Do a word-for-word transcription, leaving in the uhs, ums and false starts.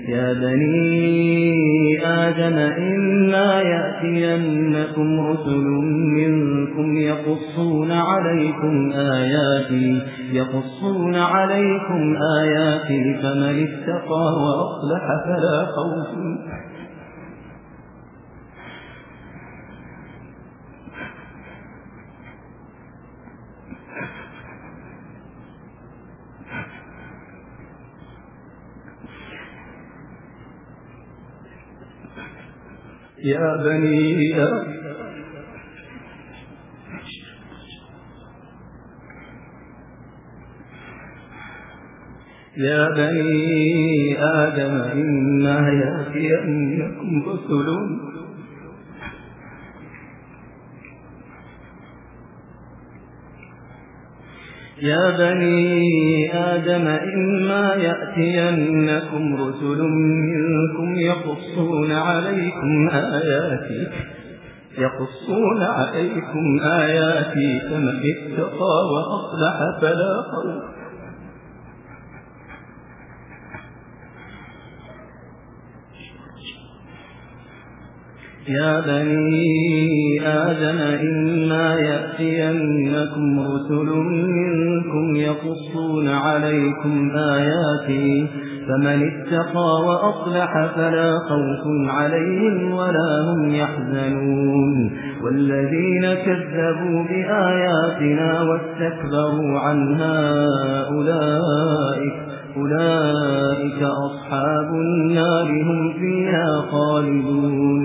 يا بني آدم إما يأتينكم رسل منكم يقصون عليكم آياتي يقصون عليكم آياتي فمن اتقى وأصلح فلا خوف يا بني يا بني آدم إما يأتينكم رسل يا بني آدم إما يأتينكم رسل منكم يقصون عليكم آياتي يقصون عليكم آياتي فمن اتقى وأصلح فلا خوف يا بني آدم إما يأتينكم رسل منكم يقصون عليكم آياتي فمن اتقى وأصلح فلا خوف عليهم ولا هم يحزنون والذين كذبوا بآياتنا واستكبروا عنها أولئك أولئك أصحاب النار هم فيها خالدون